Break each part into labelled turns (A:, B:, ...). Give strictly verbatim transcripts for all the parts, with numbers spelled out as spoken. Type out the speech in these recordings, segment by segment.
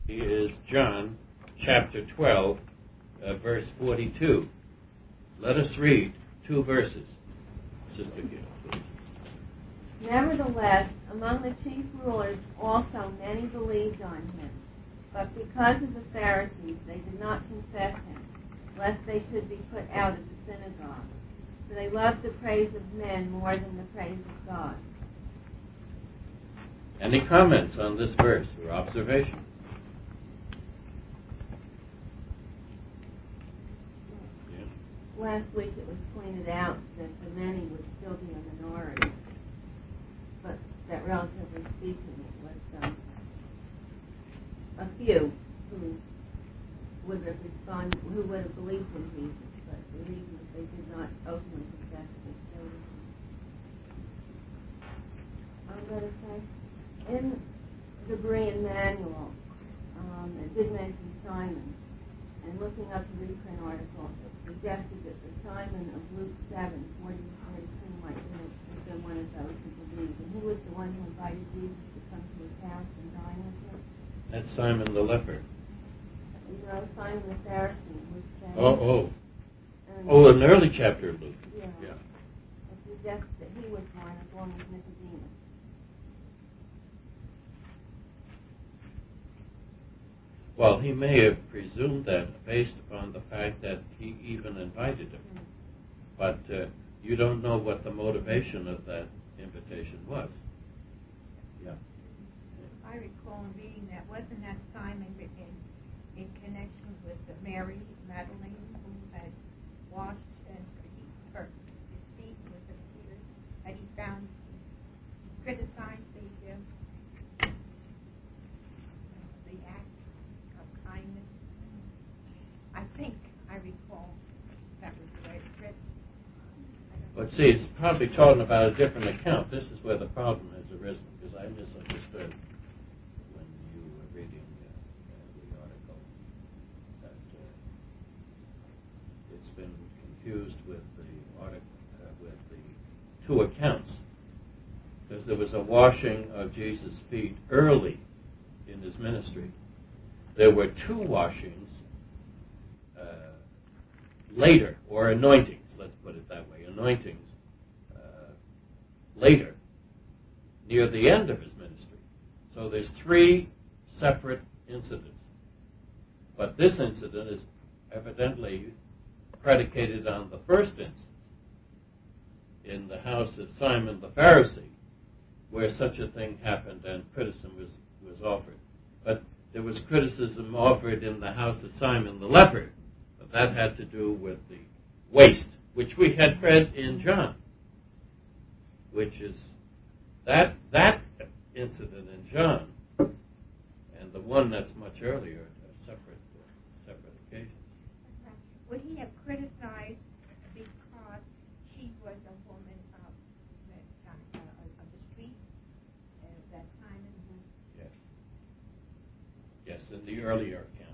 A: Is John chapter twelve, uh, verse forty-two. Let us read two verses. Sister Gill, please.
B: Nevertheless, among the chief rulers also many believed on him. But because of the Pharisees, they did not confess him, lest they should be put out of the synagogue. For they loved the praise of men more than the praise of God.
A: Any comments on this verse or observation?
B: Last week it was pointed out that the many would still be a minority, but that relatively speaking it was um, a few who would have responded, who would have believed in Jesus, but the reason that they did not openly confess this faith. I'm going to say, in the Berean manual, um, it did mention Simon, and looking up the reprint article, it suggested that the Simon of Luke seven, forty to forty-two might have been one of those who believed. And he was the one who invited Jesus to come to his house and dine with him.
A: That's Simon the leper.
B: You know, Simon the Pharisee, Luke seven.
A: Oh, oh.
B: And
A: Oh, an early chapter of Luke.
B: Yeah.
A: yeah.
B: It suggests that he was one, along with Nicodemus.
A: Well, he may have presumed that based upon the fact that he even invited him. Mm-hmm. But uh, you don't know what the motivation of that invitation was. Yeah.
C: I recall reading that, wasn't that Simon in, in connection with the Mary Magdalene who had washed and her his feet with her tears, and he found criticized the uh, the act of kindness. I think I recall that was the way it read.
A: But see, it's probably talking about a different account. This is where the problem has arisen, because I misunderstood when you were reading uh, uh, the article that uh, it's been confused with the article uh, with the two accounts, because there was a washing of Jesus' feet early in his ministry. There were two washings uh, later, or anointings, let's put it that way, anointings uh, later, near the end of his ministry. So there's three separate incidents. But this incident is evidently predicated on the first incident in the house of Simon the Pharisee, where such a thing happened and criticism was, was offered. But there was criticism offered in the house of Simon the leper, but that had to do with the waste, which we had read in John, which is that that incident in John and the one that's much earlier are separate uh, separate occasions.
C: Would he have criticized because she was a woman of the, uh, of the street at that time?
A: Yes. Yes, in the earlier account.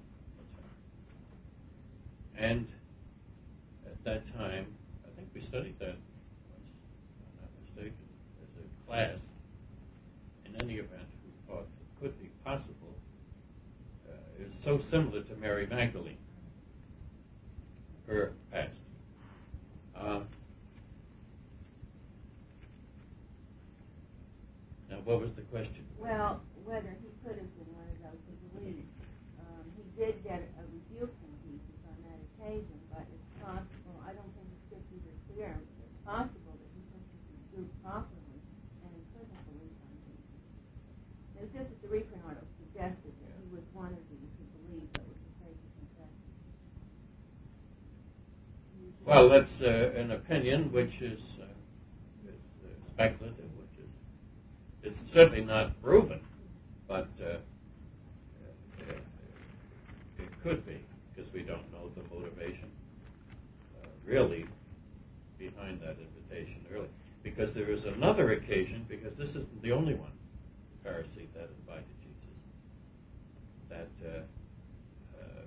A: And at that time, I think we studied that, if I'm not mistaken, as a class. In any event, we thought it could be possible. Uh, it was so similar to Mary Magdalene, her past. Um, now, what was the question?
B: Well, whether he could have been one of those who believed. Um, he did get a rebuke from Jesus on that occasion, but it's possible, I don't think the scriptures are clear, it's possible that he took his rebuke properly and he could have believed on Jesus. It's just that the reprint article suggested that he was one of these who believed but was afraid to confess.
A: Well, that's uh, an opinion which is, uh, is uh, speculative, which is it's certainly not proven, but uh, uh, it could be, because we don't know the motivation uh, really behind that invitation early. Because there is another occasion, because this isn't the only one, the Pharisee that invited Jesus, that uh, uh,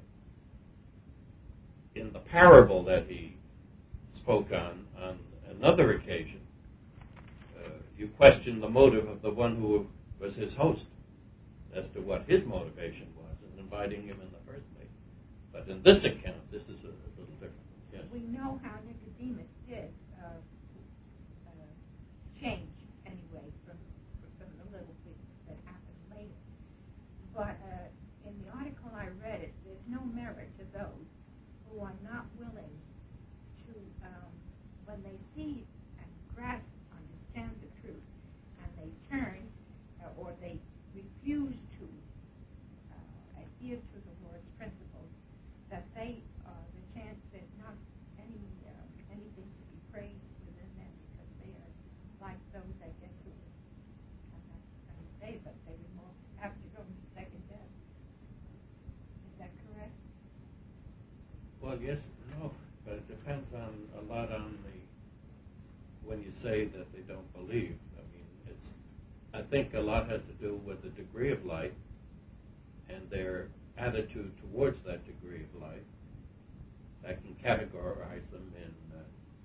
A: in the parable that he spoke on, on another occasion, uh, you question the motive of the one who was his host as to what his motivation was. And fighting him in the first place. But in this account, this is a, a little different. Yes.
C: We know how Nicodemus did uh, uh, change anyway from, from the little things that happened later. But uh, in the article I read, it, there's no merit to those who are not willing to, um, when they see and grasp, understand the truth, and they turn uh, or they refuse to uh, adhere to the Lord's principles, that they, uh, the chance there's not any uh, anything to be praised within them, because they are like those that get to, I'm not trying to say, but they would more have to go into second death. Is that correct?
A: Well, yes, no, but it depends on a lot on the when you say that they don't believe. I mean, it's. I think a lot has to do with the degree of light and their attitude towards that degree of light. That can categorize them in uh,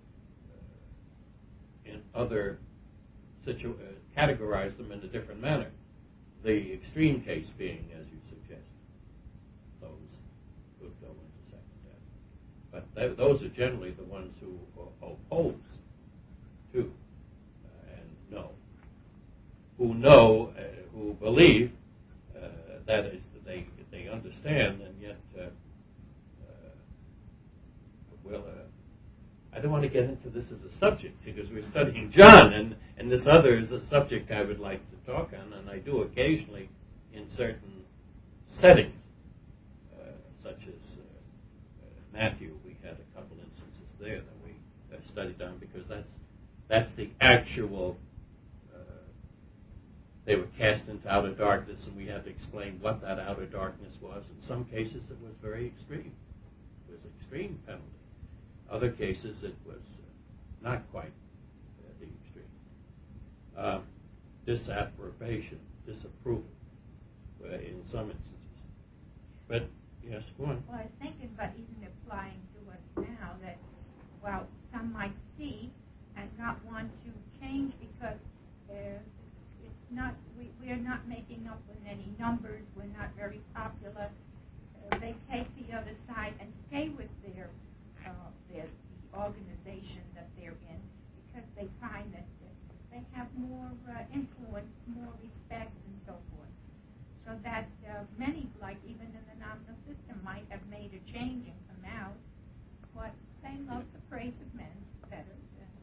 A: uh, in other situ- uh, categorize them in a different manner. The extreme case being, as you suggest, those who go into second death. But th- those are generally the ones who oppose to uh, and know, who know, uh, who believe uh, that is they they understand, and yet uh, uh, well, uh, I don't want to get into this as a subject because we're studying John, and and this other is a subject I would like to talk on, and I do occasionally in certain settings, uh, such as uh, uh, Matthew. We had a couple instances there that we uh, studied on because that's that's the actual. They were cast into outer darkness, and we had to explain what that outer darkness was. In some cases, it was very extreme. It was extreme penalty. Other cases, it was uh, not quite uh, the extreme. Uh, disapprobation, disapproval uh, in some instances. But, yes, go on.
C: Well, I was thinking about even applying to us now that, well, some might see and not want to change because uh, Not we, we are not making up with any numbers. We're not very popular. Uh, they take the other side and stay with their uh, their the organization that they're in because they find that they have more uh, influence, more respect, and so forth. So that uh, many, like even in the nominal system, might have made a change and come out, but they love the praise of men better.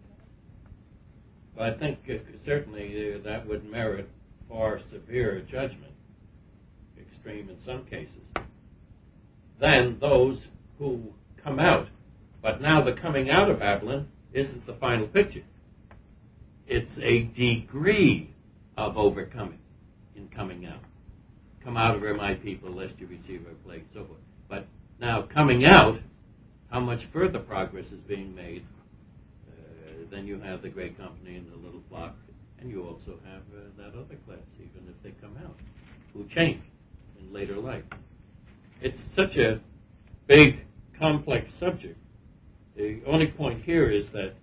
A: Well, I think uh, certainly uh, that would merit far severe judgment, extreme in some cases, than those who come out. But now the coming out of Babylon isn't the final picture. It's a degree of overcoming in coming out. Come out of her, my people, lest you receive a plague, so forth. But now coming out, how much further progress is being made? Then you have the great company and the little flock, and you also have uh, that other class, even if they come out, who change in later life. It's such a big, complex subject. The only point here is that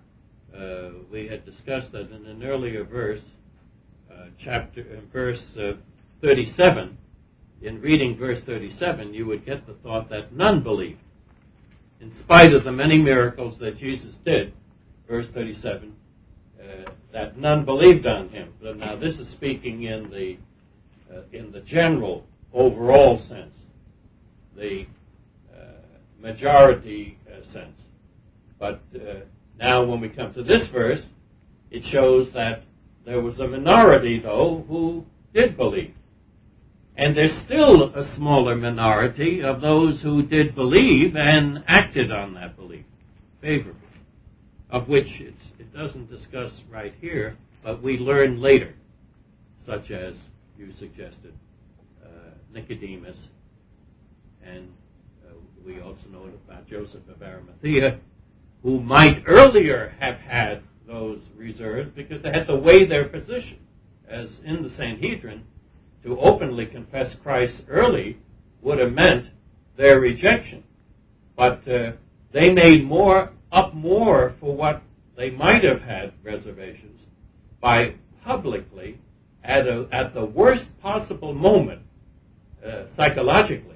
A: uh, we had discussed that in an earlier verse, uh, chapter, uh, verse uh, thirty-seven. In reading verse thirty-seven, you would get the thought that none believed, in spite of the many miracles that Jesus did. Verse thirty-seven, uh, that none believed on him. But now this is speaking in the uh, in the general, overall sense, the uh, majority uh, sense. But uh, now when we come to this verse, it shows that there was a minority, though, who did believe. And there's still a smaller minority of those who did believe and acted on that belief favorably, of which it's, it doesn't discuss right here, but we learn later, such as you suggested, uh, Nicodemus, and uh, we also know about Joseph of Arimathea, who might earlier have had those reserves because they had to weigh their position, as in the Sanhedrin. To openly confess Christ early would have meant their rejection. But uh, they made more up more for what they might have had reservations by publicly, at, a, at the worst possible moment, uh, psychologically,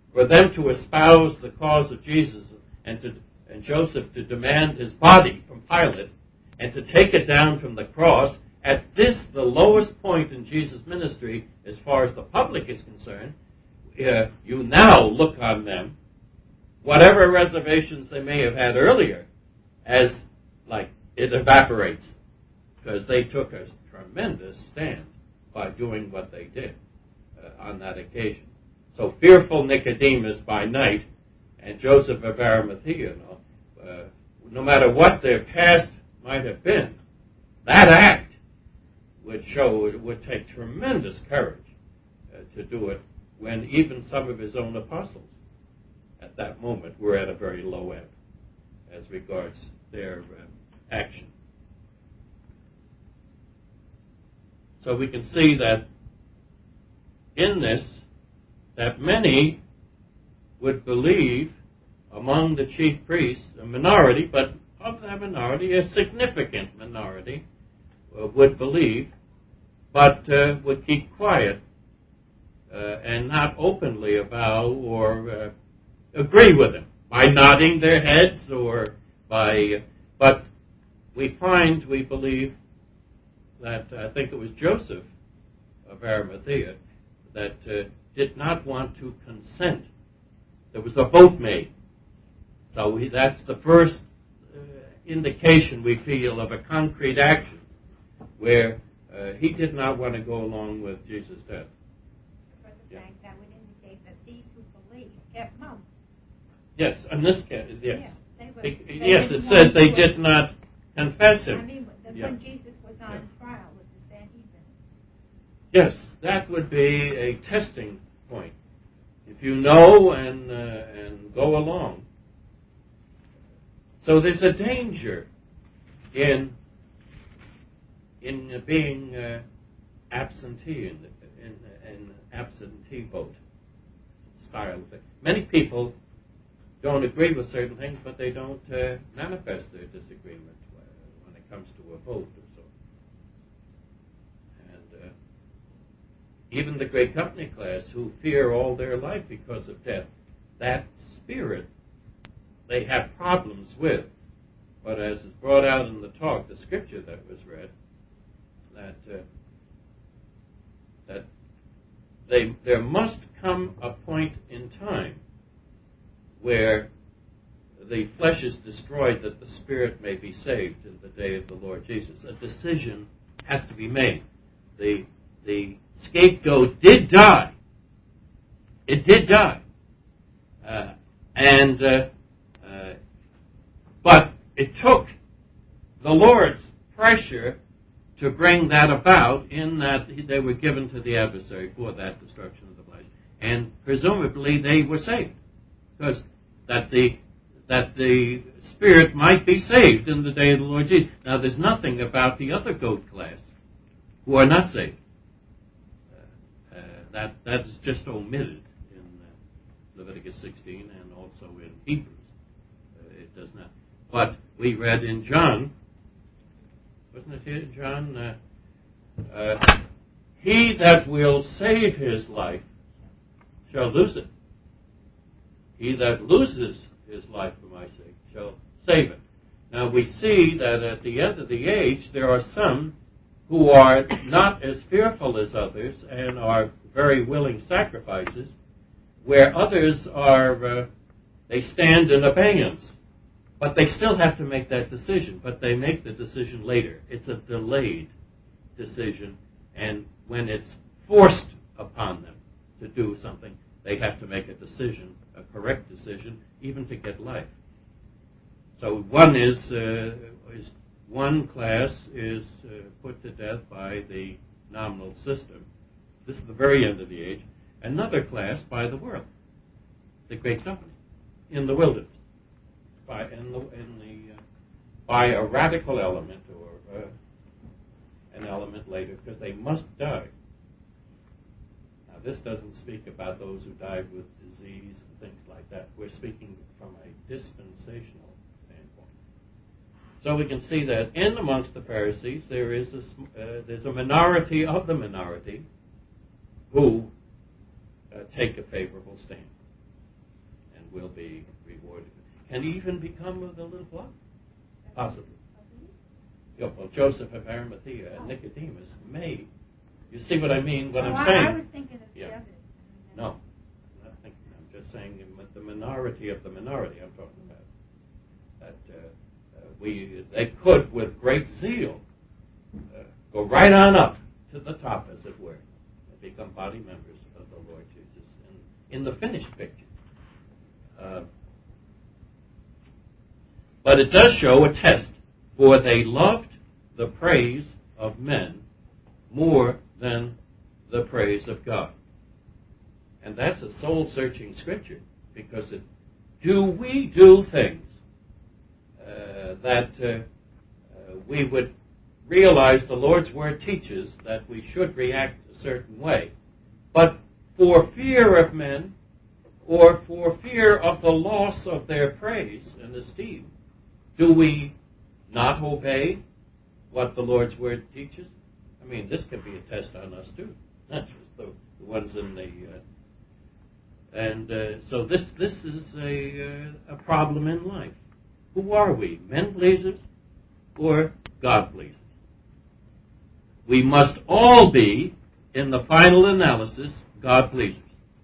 A: for them to espouse the cause of Jesus and to and Joseph to demand his body from Pilate and to take it down from the cross, at this, the lowest point in Jesus' ministry, as far as the public is concerned, uh, you now look on them, whatever reservations they may have had earlier, as like it evaporates, because they took a tremendous stand by doing what they did uh, on that occasion. So fearful Nicodemus by night and Joseph of Arimathea, you know, uh, no matter what their past might have been, that act would show, it would take tremendous courage uh, to do it when even some of his own apostles at that moment were at a very low ebb as regards their uh, action. So we can see that in this, that many would believe among the chief priests, a minority, but of that minority, a significant minority, uh, would believe, but uh, would keep quiet uh, and not openly avow or uh, agree with him by nodding their heads or by, but we find, we believe, that I think it was Joseph of Arimathea that uh, did not want to consent. There was a vote made. So we, that's the first uh, indication we feel of a concrete action where uh, he did not want to go along with Jesus' death.
C: For the yeah. fact that would indicate that these who believed kept mum.
A: Yes, in this case, yes.
C: Yeah, they were,
A: it,
C: they
A: yes, it says they did not confess him.
C: I mean, the,
A: yeah.
C: when Jesus was on yeah. trial with the Sanhedrin.
A: Yes, that would be a testing point. If you know and uh, and go along. So there's a danger in in being uh, absentee in, the, in, in absentee vote style. Many people don't agree with certain things, but they don't uh, manifest their disagreement uh, when it comes to a vote or so. And uh, even the great company class who fear all their life because of death, that spirit they have problems with. But as is brought out in the talk, the scripture that was read, that uh, that they there must come a point in time where the flesh is destroyed that the spirit may be saved in the day of the Lord Jesus. A decision has to be made. The the scapegoat did die. It did die. Uh, and uh, uh, but it took the Lord's pressure to bring that about, in that they were given to the adversary for that destruction of the flesh. And presumably they were saved. Because that the that the spirit might be saved in the day of the Lord Jesus. Now there's nothing about the other goat class who are not saved. Uh, uh, that that is just omitted in uh, Leviticus sixteen and also in Hebrews. Uh, it does not. But we read in John, wasn't it here, John? Uh, uh, he that will save his life shall lose it. He that loses his life for my sake shall save it. Now we see that at the end of the age there are some who are not as fearful as others and are very willing sacrifices, where others are, uh, they stand in abeyance. But they still have to make that decision, but they make the decision later. It's a delayed decision, and when it's forced upon them to do something, they have to make a decision, a correct decision, even to get life. So one is, uh, is one class is uh, put to death by the nominal system. This is the very end of the age. Another class by the world, the great company, in the wilderness. By, in the, in the, uh, by a radical element or uh, an element later, because they must die. Now, this doesn't speak about those who died with disease and things like that. We're speaking from a dispensational standpoint. So we can see that in amongst the Pharisees, there is a, uh, there's a minority of the minority who uh, take a favorable stand. will be rewarded. Can he even become of the little flock? Possibly. You know, well, Joseph of Arimathea and Nicodemus may. You see what I mean? What
C: oh,
A: I'm saying?
C: I was thinking of
A: yeah.
C: the others.
A: No, I'm not thinking. I'm just saying the minority of the minority. I'm talking about that uh, uh, we they could, with great zeal, uh, go right on up to the top, as it were, and become body members of the Lord Jesus in, in the finished picture. Uh, but it does show a test, for they loved the praise of men more than the praise of God. And that's a soul-searching scripture, because it, do we do things uh, that uh, uh, we would realize the Lord's Word teaches that we should react a certain way, but for fear of men or for fear of the loss of their praise and esteem, do we not obey what the Lord's Word teaches? I mean, this can be a test on us too, not just the, the ones in the. Uh, and uh, so this this is a uh, a problem in life. Who are we, men pleasers or God pleasers? We must all be, in the final analysis, God pleasers.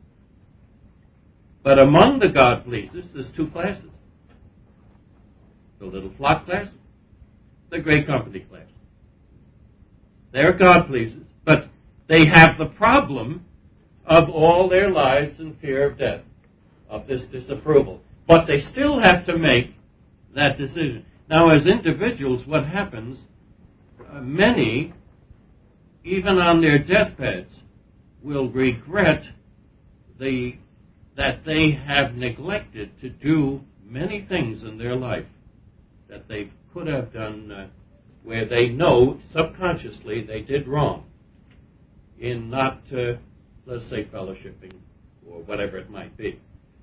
A: But among the God pleasers, there's two classes: the little flock class, the great company class. They're God pleasers, but they have the problem of all their lives in fear of death, of this disapproval. But they still have to make that decision. Now, as individuals, what happens, uh, many, even on their deathbeds, will regret the that they have neglected to do many things in their life that they could have done uh, where they know subconsciously they did wrong in not, uh, let's say, fellowshipping or whatever it might be.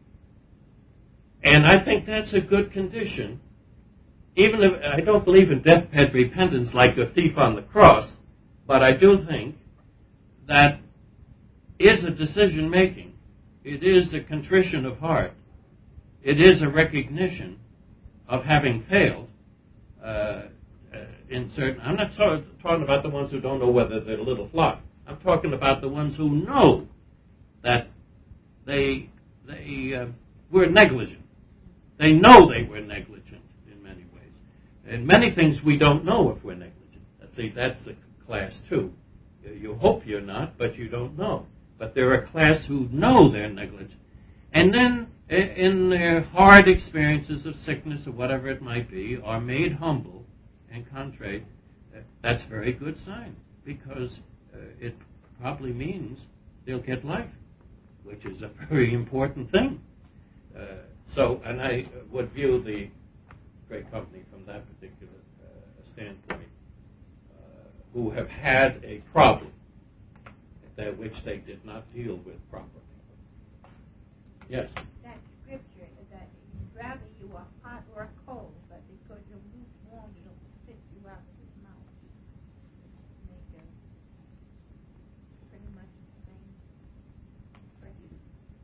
A: And I think that's a good condition. Even if I don't believe in deathbed repentance like a thief on the cross, but I do think that is a decision making. It is a contrition of heart. It is a recognition of having failed. Uh, uh, in certain, I'm not talk, talking about the ones who don't know whether they're a little flock. I'm talking about the ones who know that they they uh, were negligent. They know they were negligent in many ways. And many things we don't know if we're negligent. See, that's the class two. You hope you're not, but you don't know. But there are a class who know they're negligent. And then, in their hard experiences of sickness or whatever it might be, are made humble and contrite. That's a very good sign, because uh, it probably means they'll get life, which is a very important thing. Uh, so, and I would view the great company from that particular uh, standpoint, uh, who have had a problem that which they did not deal with properly. Yes?
C: That scripture is that he'd rather you are hot or cold, but because you're lukewarm, he'll spit you out of his mouth. Make a, pretty much the same phrase.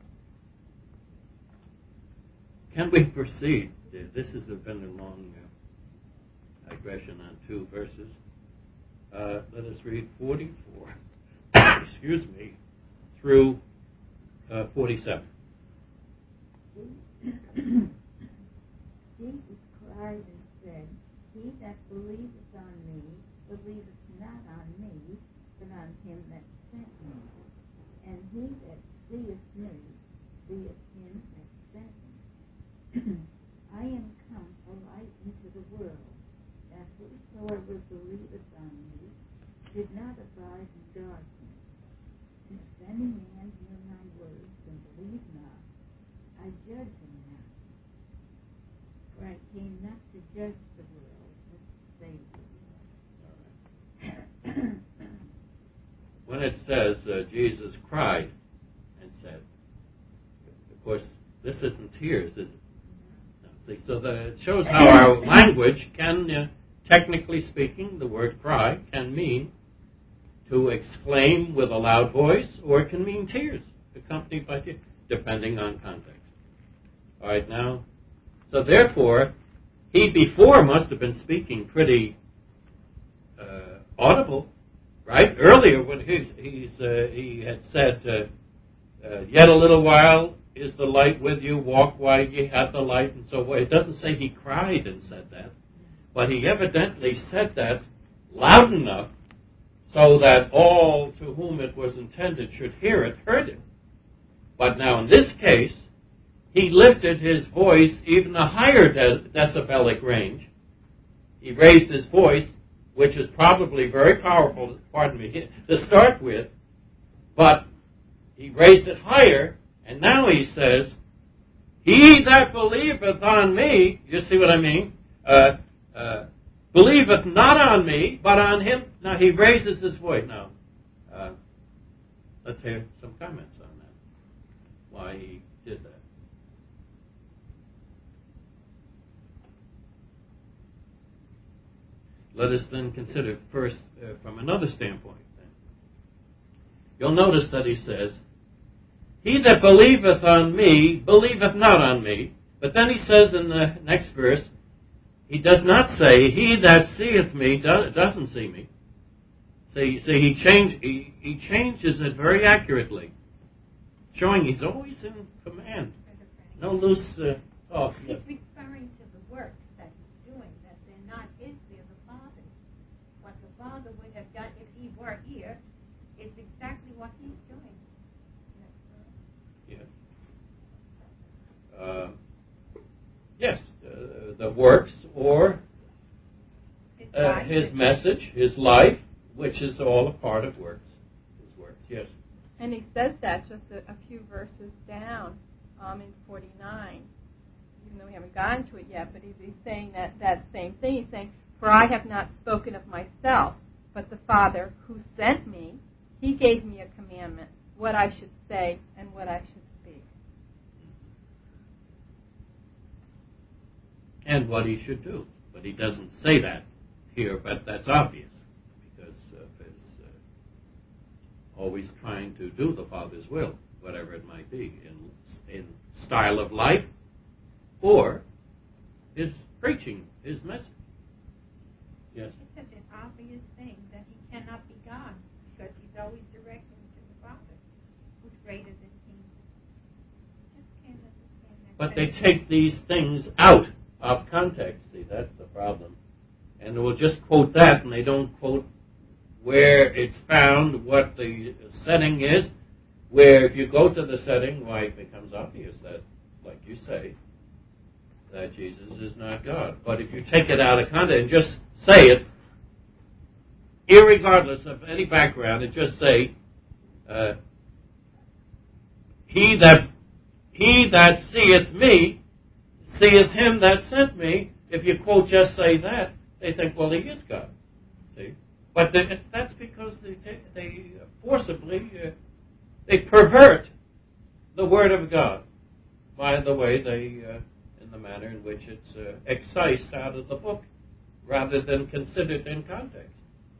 A: Can we proceed? This has been a long uh, digression on two verses. Uh, let us read forty-four, excuse me, through uh, forty-seven.
B: Jesus cried and said, He that believeth on me, believeth not on me, but on him that sent me. And he that seeth me, seeth him that sent me. I am come a light into the world, that whosoever believeth on me should not abide in darkness. And if any man hear my words and believe not, I judge him not. For I came not to judge the world, but to save the world.
A: When it says uh, Jesus cried and said, of course, this isn't tears, is it? No. So the, it shows how our language can, uh, technically speaking, the word cry can mean to exclaim with a loud voice, or it can mean tears, accompanied by tears, depending on context. All right, now, so therefore, he before must have been speaking pretty uh, audible, right? Earlier, when he's, he's uh, he had said, uh, uh, "Yet a little while is the light with you. Walk while ye have the light," and so forth. It doesn't say he cried and said that, but he evidently said that loud enough so that all to whom it was intended should hear it heard it. But now, in this case, he lifted his voice even a higher de- decibelic range. He raised his voice, which is probably very powerful, pardon me, to start with, but he raised it higher, and now he says, "He that believeth on me," you see what I mean, uh, uh, "believeth not on me, but on him." Now he raises his voice. Now, uh, let's hear some comments on that, why he did that. Let us then consider first uh, from another standpoint. Then. You'll notice that he says, "He that believeth on me, believeth not on me." But then he says in the next verse, he does not say, "He that seeth me do- doesn't see me." See, see he, change, he, he changes it very accurately, showing he's always in command. No loose uh, talk.
C: He's referring to the works that he's doing, that they're not his, they're the Father's. What the Father would have done if he were here is exactly what he's doing.
A: Yes. Uh, yes, uh, the works or uh, his message, his life, which is all a part of works. His works, yes.
D: And he says that just a, a few verses down um, in forty-nine, even though we haven't gotten to it yet, but he's, he's saying that, that same thing. He's saying, "For I have not spoken of myself, but the Father who sent me, he gave me a commandment, what I should say and what I should speak."
A: And what he should do. But he doesn't say that here, but that's obvious, because of his uh, always trying to do the Father's will, whatever it might be, in, in style of life or his preaching, his message. Yes?
C: It's such an obvious thing that he cannot be God, because he's always directing to the Father, who's greater than he. Just can't understand that.
A: But they take these things out of context. See, that's the problem. And they will just quote that, and they don't quote where it's found, what the setting is, where if you go to the setting, why it becomes obvious that, like you say, that Jesus is not God. But if you take it out of context and just say it, irregardless of any background, and just say, uh, he that he that seeth me, seeth him that sent me. If you quote just say that, they think, well, he is God. See, but they, that's because they they forcibly uh, they pervert the word of God by the way they, uh, in the manner in which it's uh, excised out of the book, rather than considered in context.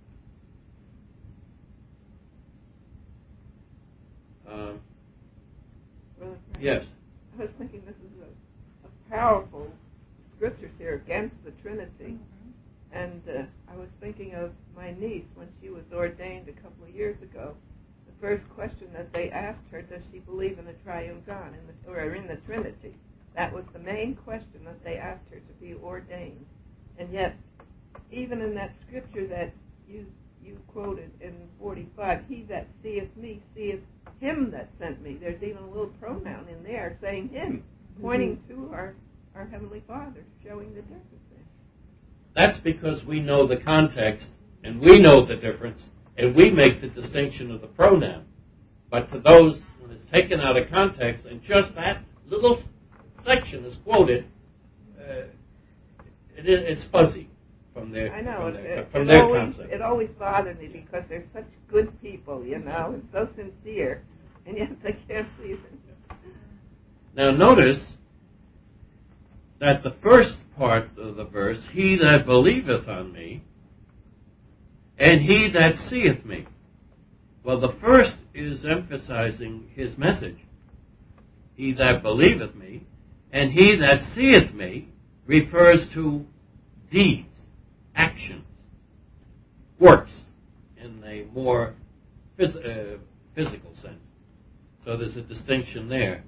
A: Um,
E: Well,
A: yes.
E: I was thinking this is a, a powerful scriptures here against the Trinity.
C: Mm-hmm.
E: And uh, I was thinking of my niece when she was ordained a couple of years ago. The first question that they asked her, does she believe in the triune God, in the, or in the Trinity? That was the main question that they asked her to be ordained. And yet, even in that scripture that you you quoted in forty-five, he that seeth me seeth him that sent me. There's even a little pronoun in there saying him, pointing to our, our Heavenly Father, showing the difference there.
A: That's because we know the context, and we know the difference, and we make the distinction of the pronoun. But to those, when it's taken out of context, and just that little section is quoted, uh, it is, it's fuzzy from their,
E: I know,
A: from
E: it,
A: their,
E: it,
A: from
E: it
A: their
E: always,
A: concept.
E: it always bothered me because they're such good people, you know, and so sincere, and yet they can't please him.
A: Now notice that the first part of the verse, he that believeth on me, and he that seeth me. Well, the first is emphasizing his message. He that believeth me, And he that seeth me refers to deeds, actions, works in a more phys- uh, physical sense. So there's a distinction there.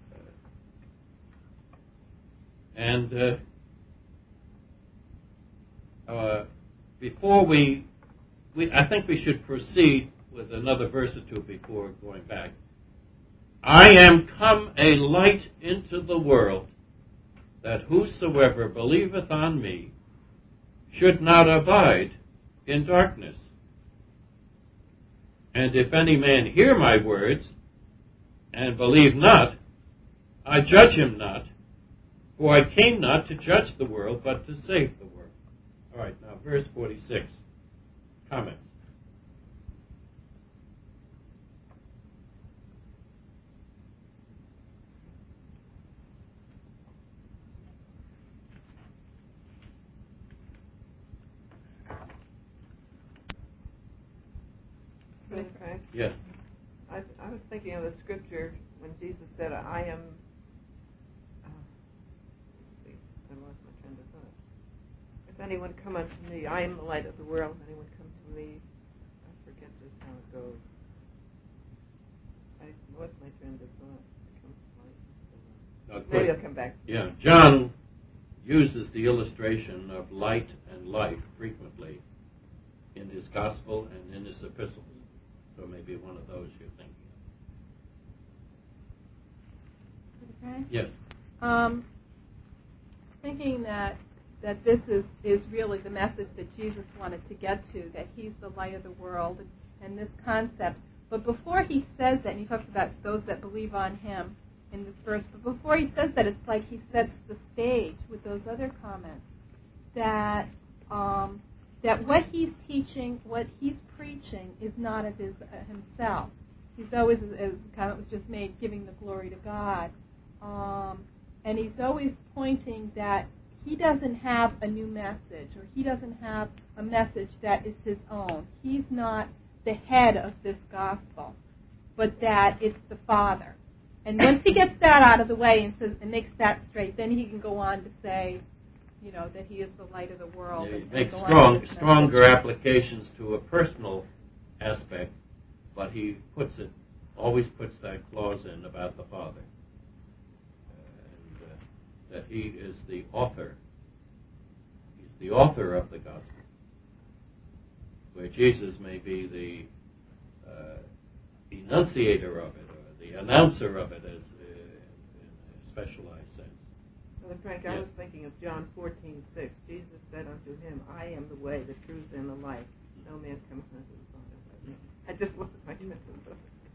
A: And uh, uh, before we, we, I think we should proceed with another verse or two before going back. I am come a light into the world, that whosoever believeth on me should not abide in darkness. And if any man hear my words and believe not, I judge him not, for I came not to judge the world, but to save the world. All right, now verse forty-six. Comment.
E: Brother Frank,
A: Yes.
E: I, I was thinking of the scripture when Jesus said, I am, uh, let's see, I lost my train of thought. If anyone come unto me, I am the light of the world. If anyone come to me, I forget just how it goes. I lost my train of thought. It comes to light.
A: Now,
E: Maybe
A: quick.
E: I'll come back.
A: Yeah, John uses the illustration of light and life frequently in his gospel and in his epistles. So maybe one of those you're thinking of.
D: Okay.
A: Yes.
D: Um, thinking that that this is, is really the message that Jesus wanted to get to, that he's the light of the world, and, and this concept. But before he says that, and he talks about those that believe on him in this verse, but before he says that, it's like he sets the stage with those other comments, that um, that what he's teaching, what he's preaching, is not of his, uh, himself. He's always, as the comment was just made, giving the glory to God. Um, and he's always pointing that he doesn't have a new message, or he doesn't have a message that is his own. He's not the head of this gospel, but that it's the Father. And once he gets that out of the way and says and makes that straight, then he can go on to say, you know, that he is the light of the world.
A: Yeah, he
D: and,
A: makes
D: and
A: strong, stronger applications to a personal aspect, but he puts it, always puts that clause in about the Father. And uh, that he is the author. He's the author of the gospel, where Jesus may be the uh, enunciator of it, or the announcer of it, as uh, in a specialized sense.
E: Brother Frank,
A: Yes.
E: I was thinking of John fourteen six. Jesus said unto him, I am the way, the truth, and the life. No man comes unto the Father but me. I just lost my train of thought.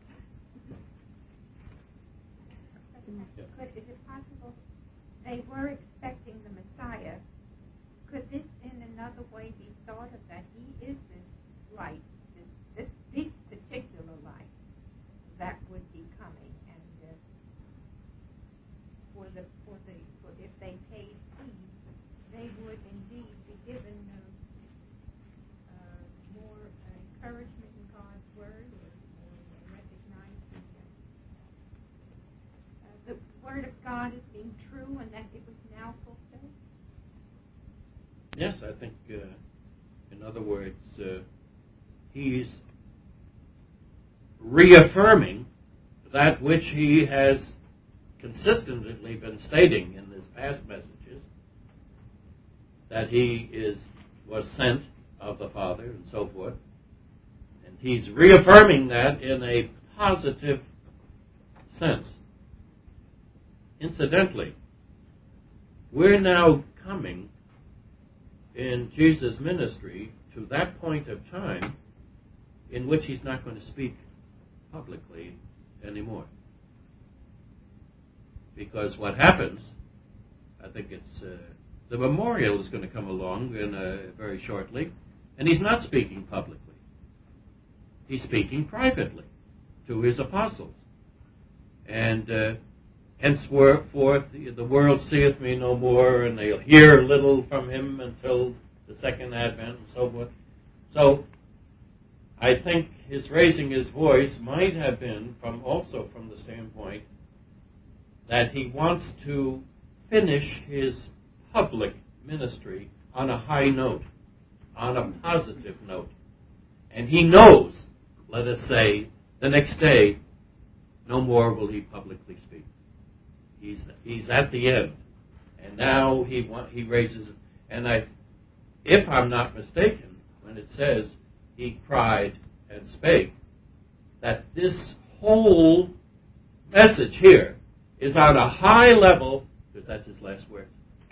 C: But is it possible they were expecting the Messiah? Could this in another way be thought of, that he is this light, this, this, this particular light that would be coming, and uh, for the for the for if they paid heed, they would indeed be given uh, uh, more uh, encouragement in God's word, or, or recognize the, uh, the word of God as being true, and that it was now fulfilled.
A: Yes, I think, uh, in other words, uh, he's reaffirming that which he has consistently been stating in his past messages, that he is was sent of the Father and so forth. And he's reaffirming that in a positive sense. Incidentally, we're now coming in Jesus' ministry to that point of time in which he's not going to speak publicly anymore. Because what happens, I think it's, uh, the memorial is going to come along in, uh, very shortly, and he's not speaking publicly. He's speaking privately to his apostles. And uh, henceforth the, the world seeth me no more, and they'll hear little from him until the second advent and so forth. So I think his raising his voice might have been from also from the standpoint that he wants to finish his public ministry on a high note, on a positive note. And he knows, let us say, the next day, no more will he publicly speak. He's he's at the end, and now he want, he raises. And I, if I'm not mistaken, when it says he cried and spake, that this whole message here is on a high level, because that's his last word.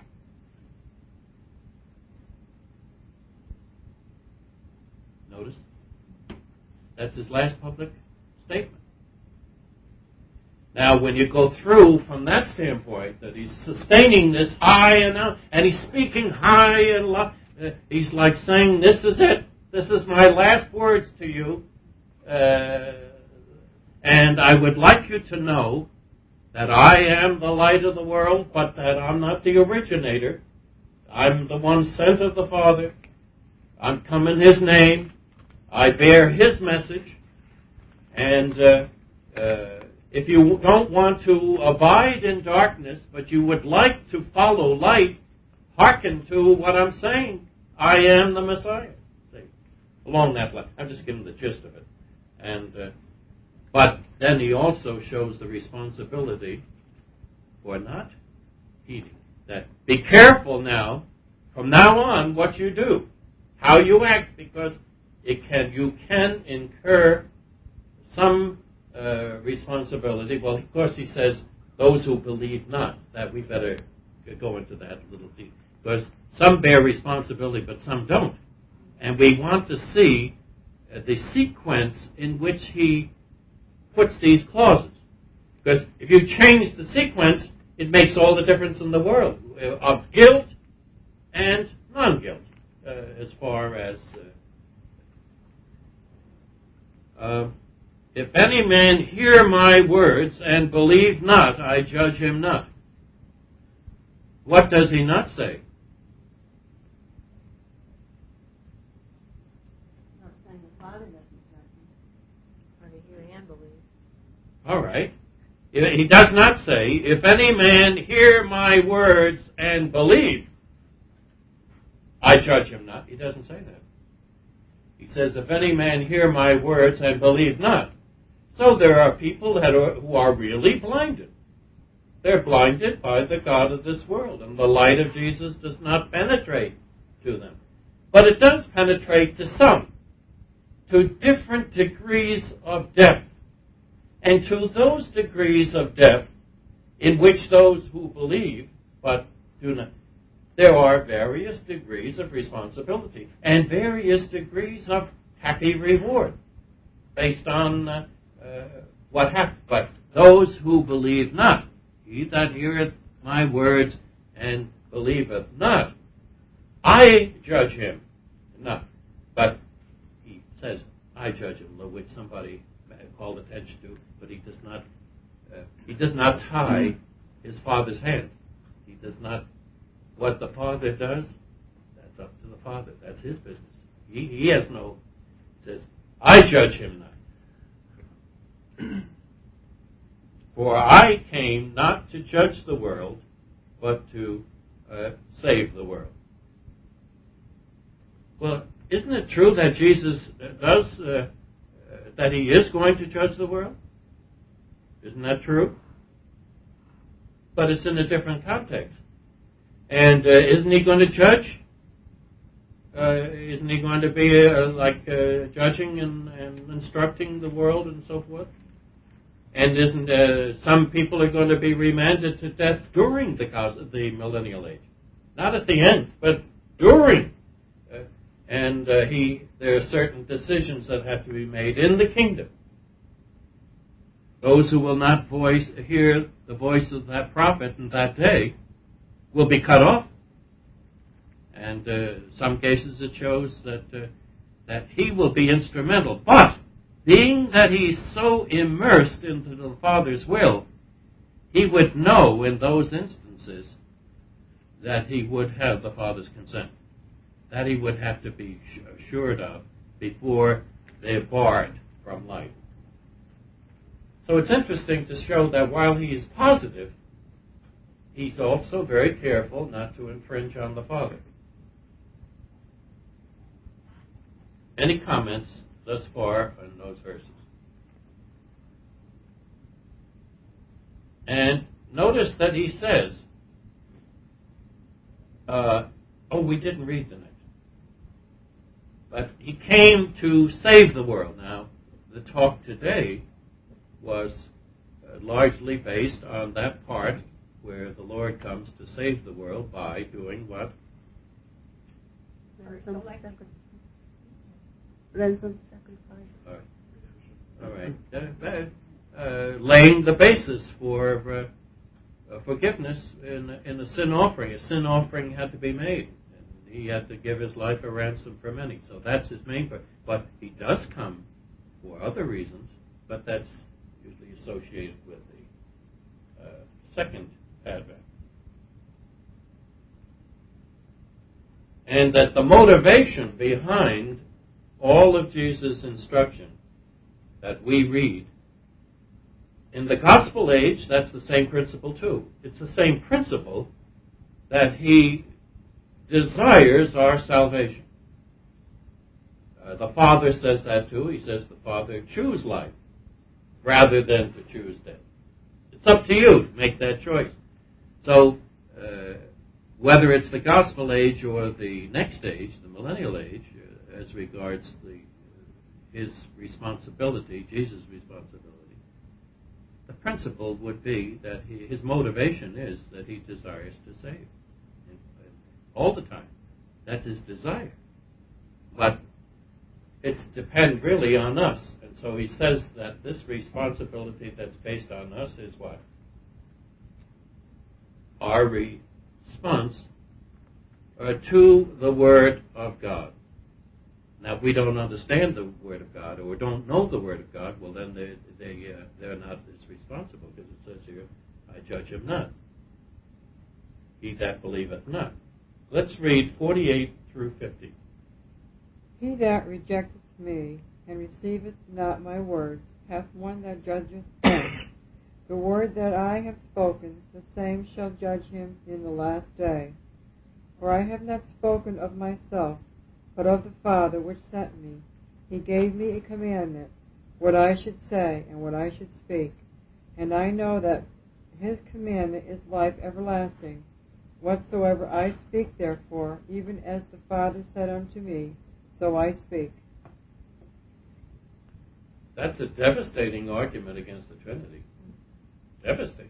A: Notice? That's his last public statement. Now, when you go through from that standpoint, that he's sustaining this high and out, and he's speaking high and low, uh, he's like saying, this is it. This is my last words to you. Uh, and I would like you to know that I am the light of the world, but that I'm not the originator. I'm the one sent of the Father. I'm come in His name. I bear His message. And uh, uh, if you don't want to abide in darkness, but you would like to follow light, hearken to what I'm saying. I am the Messiah. See, along that line. I'm just giving the gist of it. And uh, but then he also shows the responsibility for not heeding. That be careful now, from now on, what you do, how you act, because it can you can incur some uh, responsibility. Well, of course, he says those who believe not. That we better go into that a little deep, because some bear responsibility, but some don't, and we want to see uh, the sequence in which he puts these clauses. Because if you change the sequence, it makes all the difference in the world uh, of guilt and non-guilt, uh, as far as uh, uh, if any man hear my words and believe not, I judge him not. What does he not say?
B: Not saying the Father doesn't judge him.
E: Or to hear and believe.
A: All right. He does not say, if any man hear my words and believe, I judge him not. He doesn't say that. He says, if any man hear my words and believe not. So there are people that are, who are really blinded. They're blinded by the God of this world, and the light of Jesus does not penetrate to them. But it does penetrate to some, to different degrees of depth. And to those degrees of depth in which those who believe but do not, there are various degrees of responsibility and various degrees of happy reward based on uh, uh, what happened. But those who believe not, he that heareth my words and believeth not, I judge him not. But he says, I judge him, which somebody called attention to, but he does not uh, he does not tie his Father's hand. He does not, what the Father does, that's up to the Father. That's his business. He, he has no, says, I judge him not. For I came not to judge the world, but to uh, save the world. Well, isn't it true that Jesus does uh, that he is going to judge the world? Isn't that true? But it's in a different context. And uh, isn't he going to judge? Uh, isn't he going to be uh, like uh, judging and, and instructing the world and so forth? And isn't uh, some people are going to be remanded to death during the, the millennial age? Not at the end, but during. Uh, and uh, he, there are certain decisions that have to be made in the kingdom. Those who will not voice, hear the voice of that prophet in that day will be cut off. And uh, some cases it shows that uh, that he will be instrumental. But being that he's so immersed into the Father's will, he would know in those instances that he would have the Father's consent. That he would have to be assured of before they're barred from life. So it's interesting to show that while he is positive, he's also very careful not to infringe on the Father. Any comments thus far on those verses? And notice that he says, uh, oh, we didn't read the next. But he came to save the world. Now, the talk today was uh, largely based on that part where the Lord comes to save the world by doing what?
B: Ransom
C: Selecting.
B: ransom sacrifice.
A: All right. All right. Uh, uh, laying the basis for uh, uh, forgiveness in, in a sin offering. A sin offering had to be made. And he had to give his life a ransom for many. So that's his main purpose. But he does come for other reasons, but that's usually associated with the uh, second advent. And that the motivation behind all of Jesus' instruction that we read, in the gospel age, that's the same principle too. It's the same principle that he desires our salvation. Uh, the Father says that too. He says the Father choose life rather than to choose death. It's up to you to make that choice. So, uh, whether it's the gospel age or the next age, the millennial age, uh, as regards the his responsibility, Jesus' responsibility, the principle would be that he, his motivation is that he desires to save. And, and all the time. That's his desire. But it depends really on us. And so he says that this responsibility that's based on us is what? Our response uh, to the Word of God. Now, if we don't understand the Word of God or don't know the Word of God, well, then they, they, uh, they're not as responsible, because it says here, I judge him not. He that believeth not. Let's read forty-eight through fifty.
F: He that rejecteth me and receiveth not my words hath one that judgeth him. The word that I have spoken, the same shall judge him in the last day. For I have not spoken of myself, but of the Father which sent me. He gave me a commandment, what I should say and what I should speak. And I know that his commandment is life everlasting. Whatsoever I speak, therefore, even as the Father said unto me, so I speak.
A: That's a devastating argument against the Trinity. Devastating.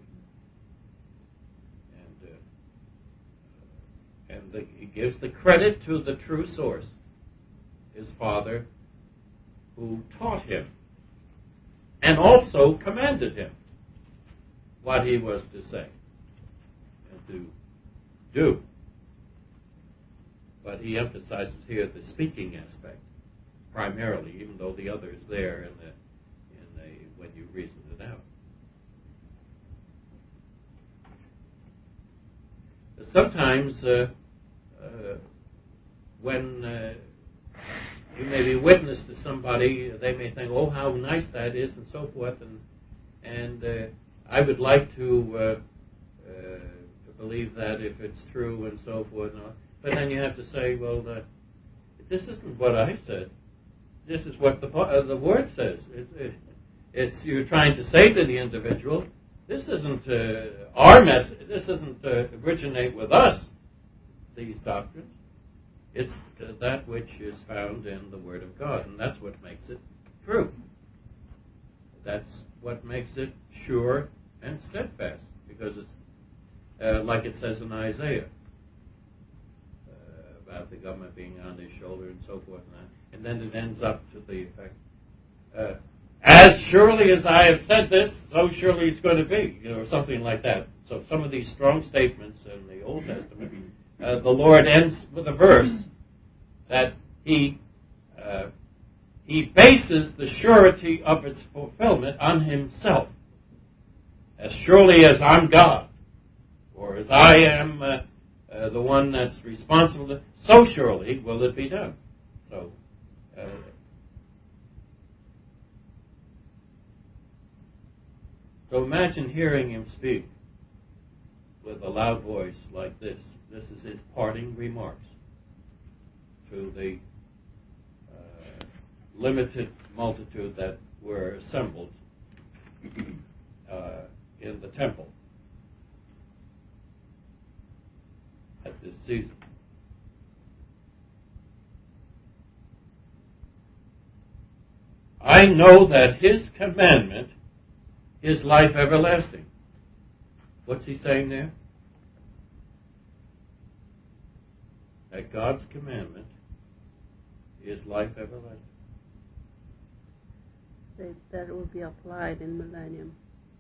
A: And, uh, and the, he gives the credit to the true source, his Father, who taught him and also commanded him what he was to say and to do. But he emphasizes here the speaking aspect primarily, even though the other is there in the, in the when you reason it out. Sometimes uh, uh, when uh, you may be witness to somebody, they may think, oh, how nice that is, and so forth, and and uh, I would like to, uh, uh, to believe that if it's true, and so forth. And all. But then you have to say, well, uh, this isn't what I said. This is what the uh, the Word says. It, it, it's you're trying to say to the individual, this isn't uh, our message. This doesn't uh, originate with us, these doctrines. It's uh, that which is found in the Word of God, and that's what makes it true. That's what makes it sure and steadfast, because it's uh, like it says in Isaiah uh, about the government being on his shoulder and so forth, and, that. And then it ends up to the effect, uh, as surely as I have said this, so surely it's going to be, you know, or something like that. So some of these strong statements in the Old Testament, uh, the Lord ends with a verse that he uh, he bases the surety of its fulfillment on himself. As surely as I'm God, or as I am uh, uh, the one that's responsible, so surely will it be done. So, uh, so imagine hearing him speak with with a loud voice like this. This is his parting remarks to the uh, limited multitude that were assembled uh, in the temple at this season. I know that his commandment is life everlasting. What's he saying there? That God's commandment is life everlasting.
G: That, that will be applied in millennium.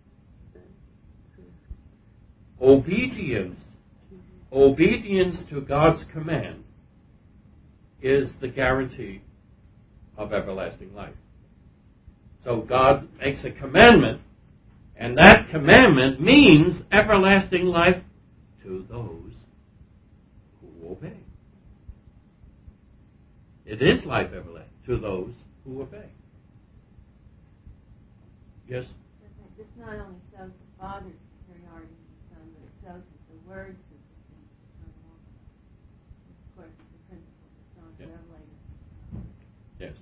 A: Obedience, obedience to God's command is the guarantee of everlasting life. So God makes a commandment, and that commandment means everlasting life to those who obey. It is life everlasting to those who obey. Yes?
B: This not only shows the Father's superiority to the Son, but it shows that the words of the Son also. Of course, it's the principle that's on
A: Yeah.
B: Revelation.
A: Yes.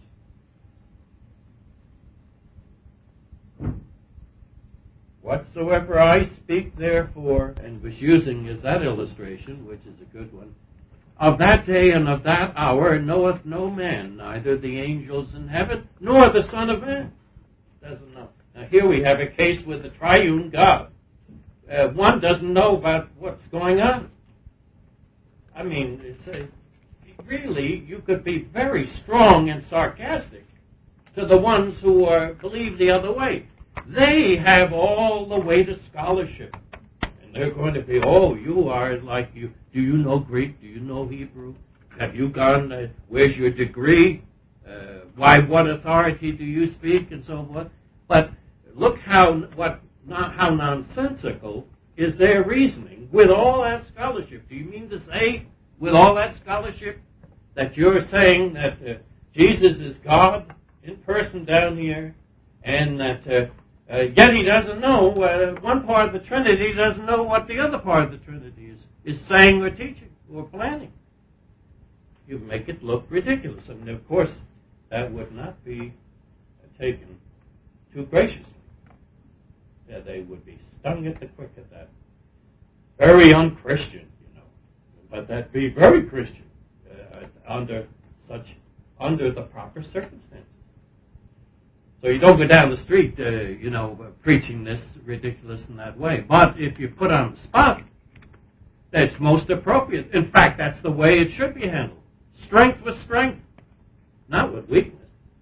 A: Whatsoever I speak, therefore, and was using as that illustration, which is a good one, of that day and of that hour knoweth no man, neither the angels in heaven, nor the Son of Man. Doesn't know. Now here we have a case with the triune God. Uh, one doesn't know about what's going on. I mean, it's a, really, you could be very strong and sarcastic to the ones who are believe the other way. They have all the weight of scholarship. And they're going to be, oh, you are like you. Do you know Greek? Do you know Hebrew? Have you gone, uh, where's your degree? Uh, why, what authority do you speak? And so forth. But look how, what, not how nonsensical is their reasoning with all that scholarship. Do you mean to say, with all that scholarship, that you're saying that uh, Jesus is God in person down here, and that uh, uh, yet he doesn't know uh, one part of the Trinity, he doesn't know what the other part of the Trinity is, is saying or teaching or planning? You make it look ridiculous. And of course, that would not be taken too graciously. Yeah, they would be stung at the quick at that. Very unchristian, you know. But that'd be very Christian uh, under such, under the proper circumstances. So you don't go down the street, uh, you know, uh, preaching this ridiculous in that way. But if you put on the spot, that's most appropriate. In fact, that's the way it should be handled. Strength with strength, not with weakness.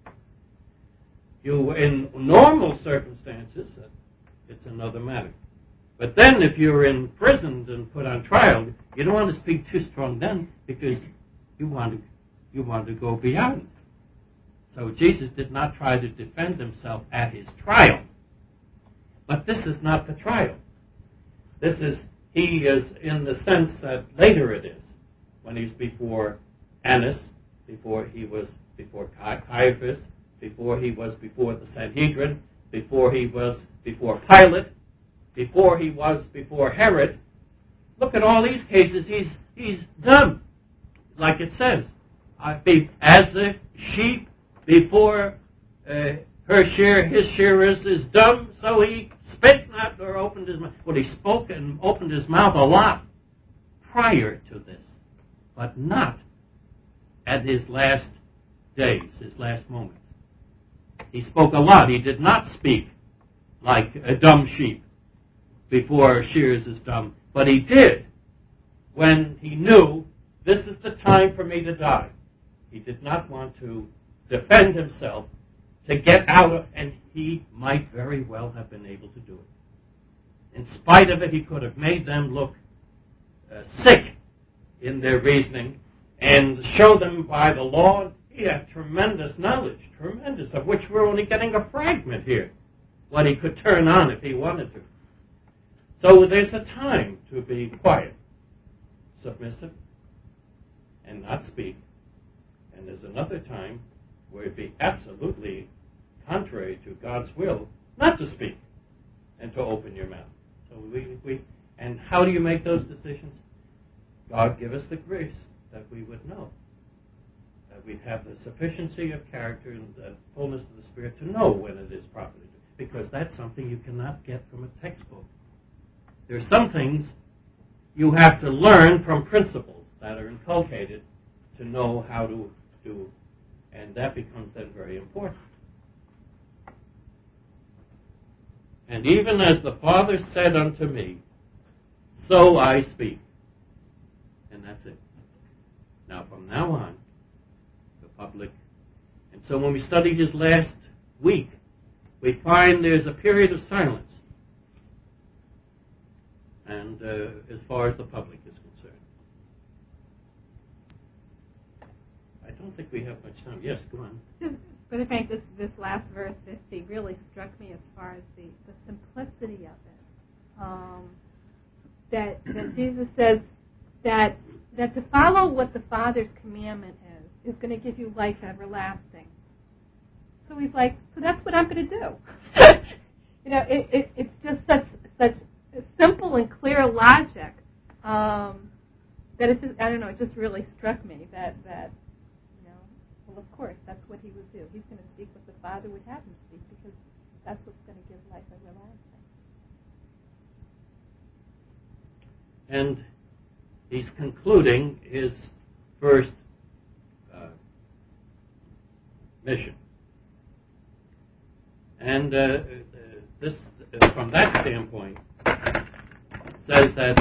A: You, in normal circumstances, uh, it's another matter. But then if you're imprisoned and put on trial, you don't want to speak too strong then, because you want to, you want to go beyond. So Jesus did not try to defend himself at his trial. But this is not the trial. This is, he is in the sense that later it is, when he's before Annas, before he was before Caiaphas, before he was before the Sanhedrin, before he was before Pilate, before he was before Herod. Look at all these cases. He's he's dumb, like it says. I be as a sheep before uh, her shear, his shearers is dumb, so he spake not or opened his mouth. Well, he spoke and opened his mouth a lot prior to this, but not at his last days, his last moments. He spoke a lot. He did not speak like a dumb sheep before shears is dumb, but he did when he knew this is the time for me to die. He did not want to defend himself, to get out of, and he might very well have been able to do it. In spite of it, he could have made them look uh, sick in their reasoning and show them by the law. He had tremendous knowledge, tremendous, of which we're only getting a fragment here, what he could turn on if he wanted to. So there's a time to be quiet, submissive, and not speak. And there's another time where it'd be absolutely contrary to God's will not to speak and to open your mouth. So we, we And how do you make those decisions? God give us the grace that we would know, that we'd have the sufficiency of character and the fullness of the Spirit to know when it is properly done, because that's something you cannot get from a textbook. There's some things you have to learn from principles that are inculcated to know how to do, and that becomes then very important. And even as the Father said unto me, so I speak. And that's it. Now, from now on, the public. And so when we studied his last week, we find there's a period of silence. And uh, as far as the public is concerned. I don't think we have much time. Yes, go on.
D: Just, Brother Frank, this, this last verse fifty really struck me as far as the, the simplicity of it. Um, that, that Jesus says that that to follow what the Father's commandment is, is going to give you life everlasting. So he's like, so that's what I'm going to do. you know, it, it, it's just such such simple and clear logic um, that it just, I don't know, it just really struck me that, that, you know, well, of course, that's what he would do. He's going to speak what the Father would have him speak, because that's what's going to give life everlasting.
A: And he's concluding his first uh, mission. And uh, this, uh, from that standpoint, says that,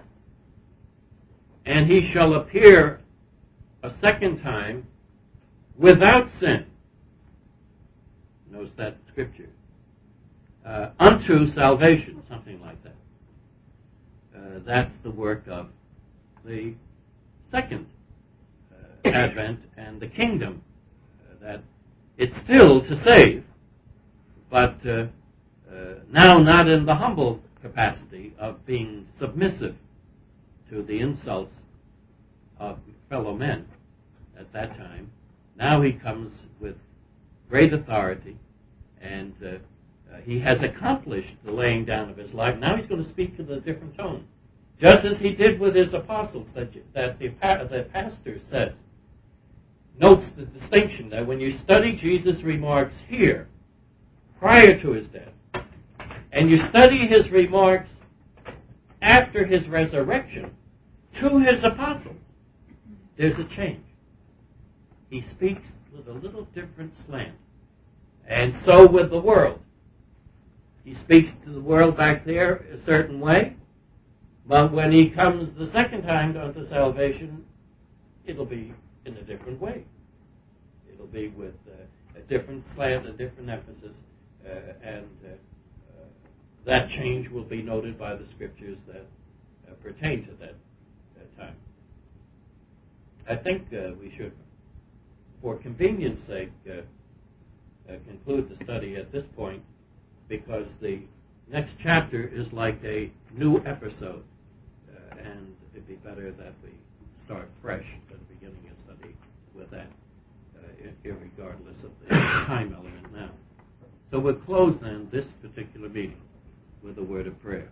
A: and he shall appear a second time without sin. Notice that scripture. Uh, unto salvation, something like that. Uh, that's the work of the second uh, advent and the kingdom. Uh, that it's still to save, but uh, uh, now not in the humble capacity of being submissive to the insults of fellow men at that time. Now he comes with great authority, and uh, uh, he has accomplished the laying down of his life. Now he's going to speak to the different tone, just as he did with his apostles, that, that the, the pastor says. Notes the distinction that when you study Jesus' remarks here, prior to his death, and you study his remarks after his resurrection to his apostles, there's a change. He speaks with a little different slant. And so with the world. He speaks to the world back there a certain way, but when he comes the second time unto salvation, it'll be in a different way. It'll be with uh, a different slant, a different emphasis, uh, and uh, that change will be noted by the scriptures that uh, pertain to that, that time. I think uh, we should, for convenience sake, uh, uh, conclude the study at this point, because the next chapter is like a new episode, uh, and it'd be better that we start fresh at the beginning of study with that, uh, irregardless of the time element now. So we'll close then this particular meeting with a word of prayer.